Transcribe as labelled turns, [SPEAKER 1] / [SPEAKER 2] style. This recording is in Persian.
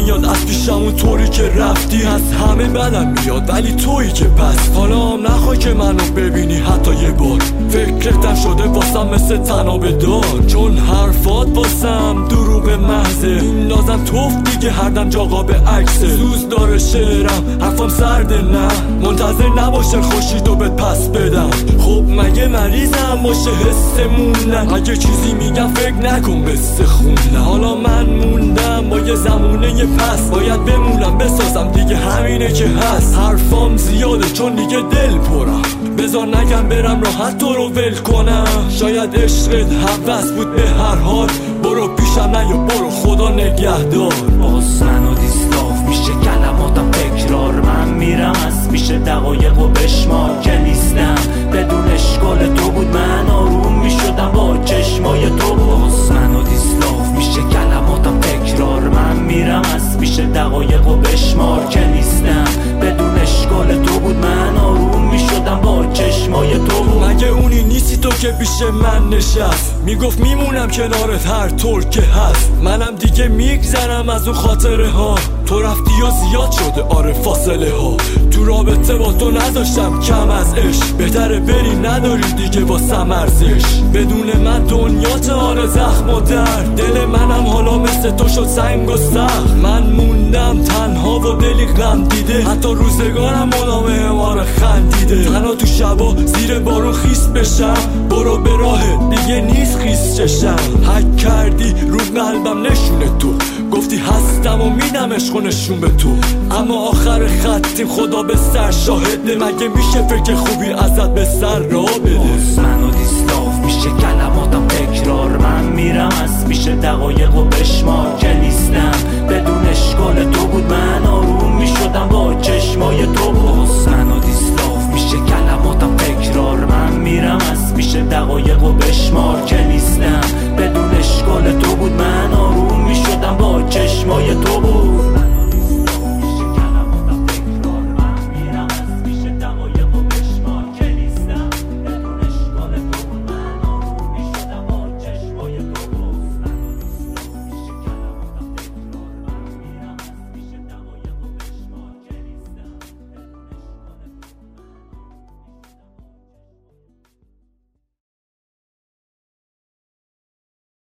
[SPEAKER 1] میاد از پیشمون طوری که رفتی. از همه بدم میاد ولی تویی که پس. حالا هم نخوای که منو ببینی حتی یه بار. فکرتم شده واسم مثل تنابه دار، چون حرفات واسم دروغ محضه. این نازم توف دیگه هر دم جاقا به عکسه. سوز داره شعرم حرفم سرده نه، منتظر نباشه خوشیدو بهت پس بدم. خب مگه مریضم باشه حس موندن؟ اگه چیزی میگم فکر نکن بسته خوندن. حالا من موندم با یه زمونه یه پس، باید بمونم بسازم دیگه همینه که هست. حرفام زیاده چون دیگه دل پرم، بذار نگم برم راحت تو رو ول کنم. شاید عشقت هوس بود به هر حال، برو پیشم نه یا برو خدا نگهدار.
[SPEAKER 2] باز منو دیستاف میشه کلماتم تکرار. من میرم از میشه دقایق و بشمار که نیستم بدون اشکال تو بود. من آروم میشدم با چشمای تو. باز منو دیستاف میشه کلماتم تکرار. من میرم از میشه دقایق و بشمار که نیستم بدون اشکال تو بود. من آروم میشدم با چشمای تو.
[SPEAKER 1] مگه اونی نیستی تو که پیش من نشست، میگفت میمونم کنارت هر طور که هست. منم دیگه میگذرم از اون خاطره ها، تو رفتی و زیاد شده آره فاصله ها. تو رابطه با تو نذاشتم کم از عشق، بهتره بری نداری دیگه واسم ارزش. بدون من دنیا آره زخم و درد، دل منم حالا مثل تو شد سنگ و سخت. من موندم تنها و دلی غم دیده، حتی روزگارم مدامه ما رو خندیده. تنها تو شبا زیر بارون خیس بشم، برو به راه دیگه نیست خیس چشم. حک کردی رو قلبم نشونه تو، گفتی هستم و میدم عشق و نشون به تو. اما آخر خطیم خدا به سر شاهده، مگه میشه فکر خوبی ازت به سر را بده.
[SPEAKER 2] باز منو دیستاف میشه کلماتم تکرار. من میرم از میشه دقایق و بشمار که نیستم